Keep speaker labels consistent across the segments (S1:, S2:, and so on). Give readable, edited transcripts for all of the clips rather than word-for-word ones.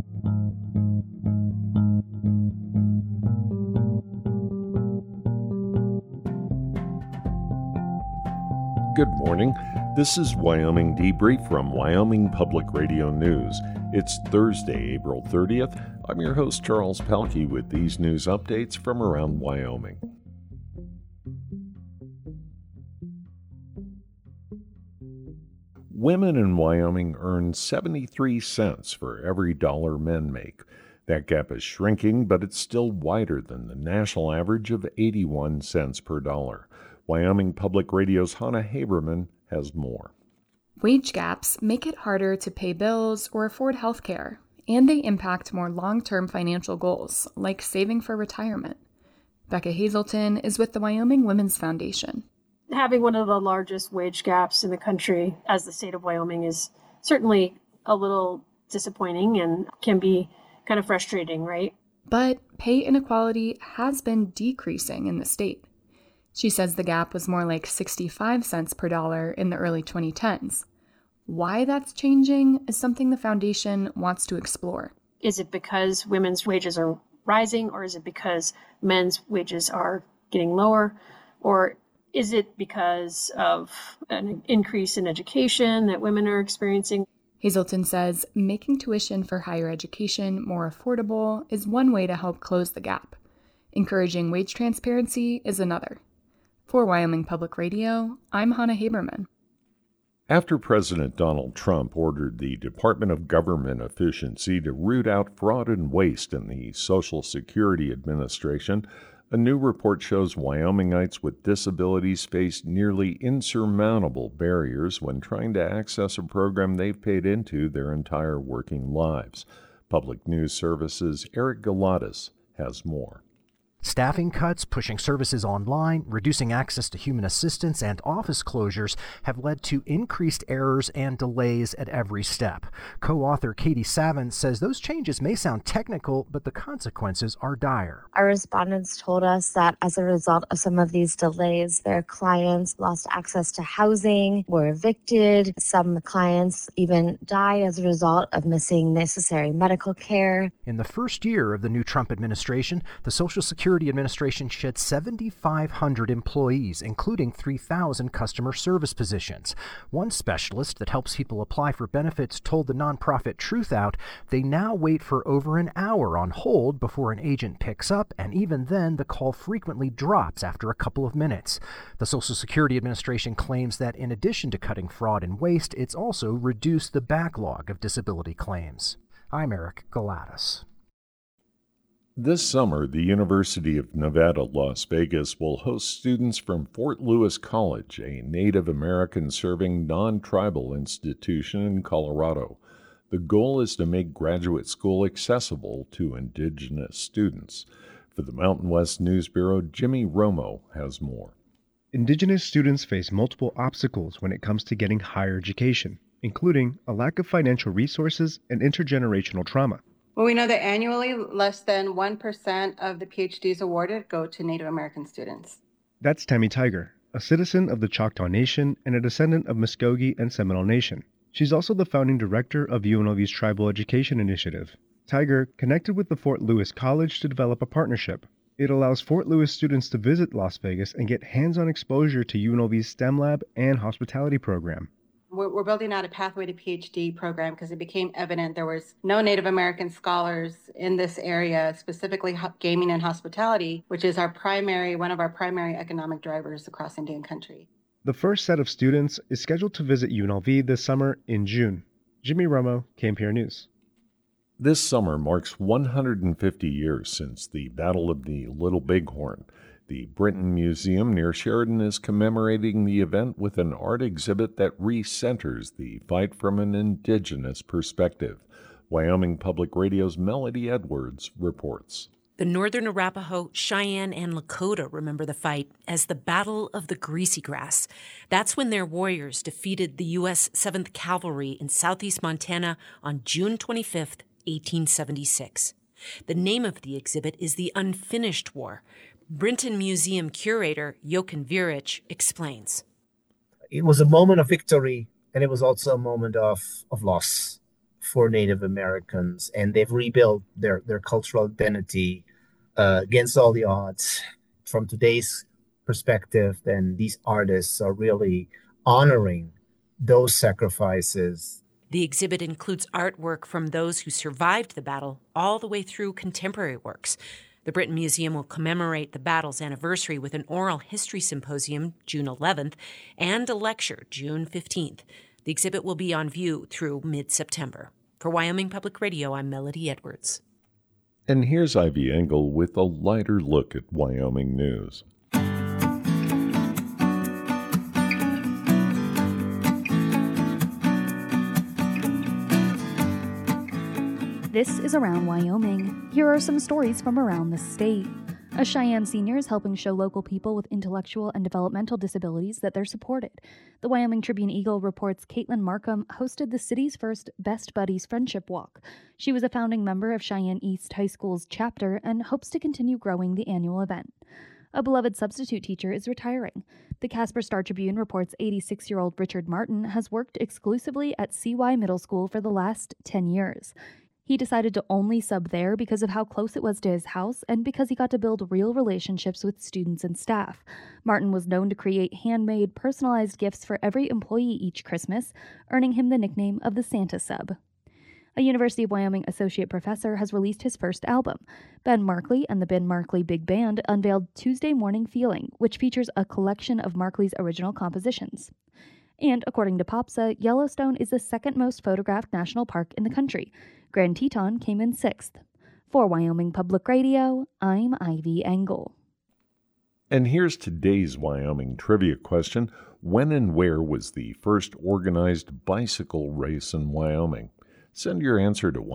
S1: Good morning. This is Wyoming Debrief from Wyoming Public Radio News. It's Thursday, April 30th. I'm your host, Charles Pelkey, with these news updates from around Wyoming. Women in Wyoming earn 73 cents for every dollar men make. That gap is shrinking, but it's still wider than the national average of 81 cents per dollar. Wyoming Public Radio's Hannah Haberman has more.
S2: Wage gaps make it harder to pay bills or afford health care, and they impact more long-term financial goals, like saving for retirement. Becca Hazelton is with the Wyoming Women's Foundation.
S3: Having one of the largest wage gaps in the country as the state of Wyoming is certainly a little disappointing and can be kind of frustrating, right?
S2: But pay inequality has been decreasing in the state. She says the gap was more like 65 cents per dollar in the early 2010s. Why that's changing is something the foundation wants to explore.
S3: Is it because women's wages are rising, or is it because men's wages are getting lower? Or is it because of an increase in education that women are experiencing?
S2: Hazelton says making tuition for higher education more affordable is one way to help close the gap. Encouraging wage transparency is another. For Wyoming Public Radio, I'm Hannah Haberman.
S1: After President Donald Trump ordered the Department of Government Efficiency to root out fraud and waste in the Social Security Administration, a new report shows Wyomingites with disabilities face nearly insurmountable barriers when trying to access a program they've paid into their entire working lives. Public News Service's Eric Galatas has more.
S4: Staffing cuts, pushing services online, reducing access to human assistance, and office closures have led to increased errors and delays at every step. Co-author Katie Savin says those changes may sound technical, but the consequences are dire.
S5: Our respondents told us that as a result of some of these delays, their clients lost access to housing, were evicted. Some clients even died as a result of missing necessary medical care.
S4: In the first year of the new Trump administration, the Social Security Administration shed 7,500 employees, including 3,000 customer service positions. One specialist that helps people apply for benefits told the nonprofit Truth Out they now wait for over an hour on hold before an agent picks up, and even then the call frequently drops after a couple of minutes. The Social Security Administration claims that in addition to cutting fraud and waste, it's also reduced the backlog of disability claims. I'm Eric Galatas.
S1: This summer, the University of Nevada, Las Vegas will host students from Fort Lewis College, a Native American-serving non-tribal institution in Colorado. The goal is to make graduate school accessible to Indigenous students. For the Mountain West News Bureau, Jimmy Romo has more.
S6: Indigenous students face multiple obstacles when it comes to getting higher education, including a lack of financial resources and intergenerational trauma.
S7: Well, we know that annually, less than 1% of the PhDs awarded go to Native American students.
S6: That's Tammy Tiger, a citizen of the Choctaw Nation and a descendant of Muskogee and Seminole Nation. She's also the founding director of UNLV's Tribal Education Initiative. Tiger connected with the Fort Lewis College to develop a partnership. It allows Fort Lewis students to visit Las Vegas and get hands-on exposure to UNLV's STEM lab and hospitality program.
S7: We're building out a Pathway to PhD program because it became evident there was no Native American scholars in this area, specifically gaming and hospitality, which is one of our primary economic drivers across Indian country.
S6: The first set of students is scheduled to visit UNLV this summer in June. Jimmy Romo, KMPR News.
S1: This summer marks 150 years since the Battle of the Little Bighorn. The Brinton Museum near Sheridan is commemorating the event with an art exhibit that recenters the fight from an indigenous perspective. Wyoming Public Radio's Melody Edwards reports.
S8: The Northern Arapaho, Cheyenne, and Lakota remember the fight as the Battle of the Greasy Grass. That's when their warriors defeated the U.S. 7th Cavalry in southeast Montana on June 25th, 1876. The name of the exhibit is The Unfinished War. Brinton Museum curator Jochen Virich explains.
S9: It was a moment of victory, and it was also a moment of loss for Native Americans, and they've rebuilt their cultural identity against all the odds. From today's perspective, then these artists are really honoring those sacrifices.
S8: The exhibit includes artwork from those who survived the battle all the way through contemporary works. The Britten Museum will commemorate the battle's anniversary with an oral history symposium June 11th and a lecture June 15th. The exhibit will be on view through mid-September. For Wyoming Public Radio, I'm Melody Edwards.
S1: And here's Ivy Engel with a lighter look at Wyoming news.
S10: This is Around Wyoming. Here are some stories from around the state. A Cheyenne senior is helping show local people with intellectual and developmental disabilities that they're supported. The Wyoming Tribune-Eagle reports Caitlin Markham hosted the city's first Best Buddies Friendship Walk. She was a founding member of Cheyenne East High School's chapter and hopes to continue growing the annual event. A beloved substitute teacher is retiring. The Casper Star-Tribune reports 86-year-old Richard Martin has worked exclusively at CY Middle School for the last 10 years. He decided to only sub there because of how close it was to his house and because he got to build real relationships with students and staff. Martin was known to create handmade, personalized gifts for every employee each Christmas, earning him the nickname of the Santa Sub. A University of Wyoming associate professor has released his first album. Ben Markley and the Ben Markley Big Band unveiled Tuesday Morning Feeling, which features a collection of Markley's original compositions. And according to POPSA, Yellowstone is the second most photographed national park in the country. Grand Teton came in 6th. For Wyoming Public Radio, I'm Ivy Engel.
S1: And here's today's Wyoming trivia question. When and where was the first organized bicycle race in Wyoming? Send your answer to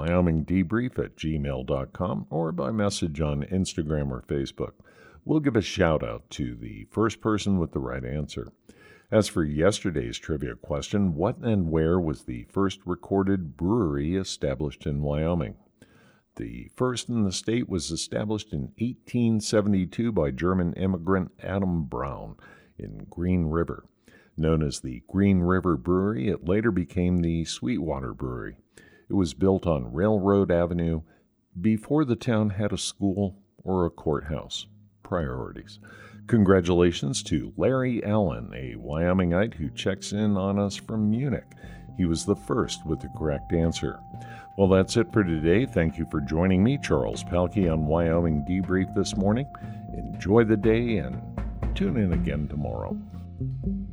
S1: wyomingdebrief@gmail.com or by message on Instagram or Facebook. We'll give a shout out to the first person with the right answer. As for yesterday's trivia question, what and where was the first recorded brewery established in Wyoming? The first in the state was established in 1872 by German immigrant Adam Brown in Green River. Known as the Green River Brewery, it later became the Sweetwater Brewery. It was built on Railroad Avenue before the town had a school or a courthouse. Priorities. Congratulations to Larry Allen, a Wyomingite who checks in on us from Munich. He was the first with the correct answer. Well, that's it for today. Thank you for joining me, Charles Palkey, on Wyoming Debrief this morning. Enjoy the day and tune in again tomorrow.